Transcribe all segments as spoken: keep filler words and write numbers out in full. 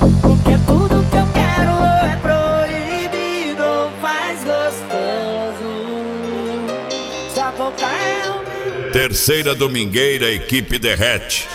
Porque tudo que eu quero é proibido, faz gostoso. Só tocar eu. Terceira domingueira, equipe derrete.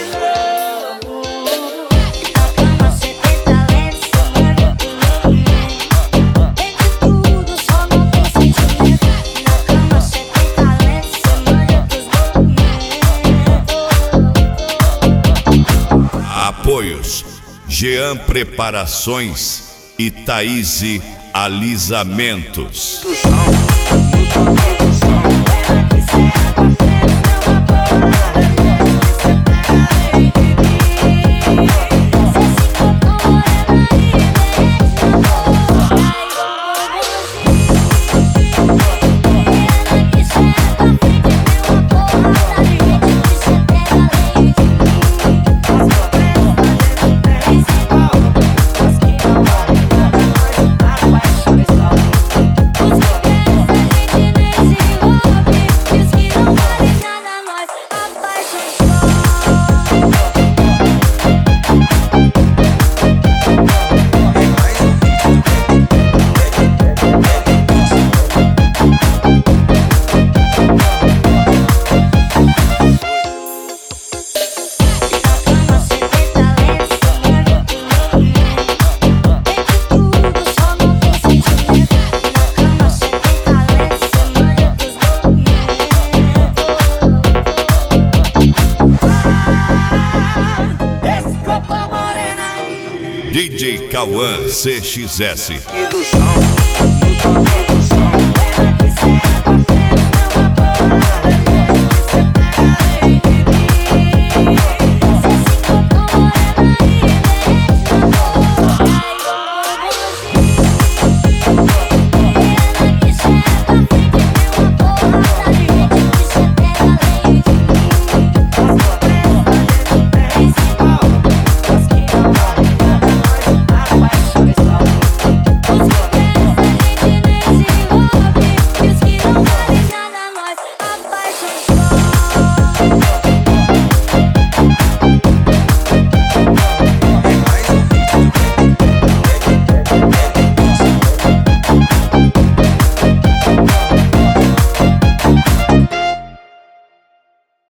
Apoios: Jean Preparações e Thaíse Alisamentos. D J Cauã C X S. E do som,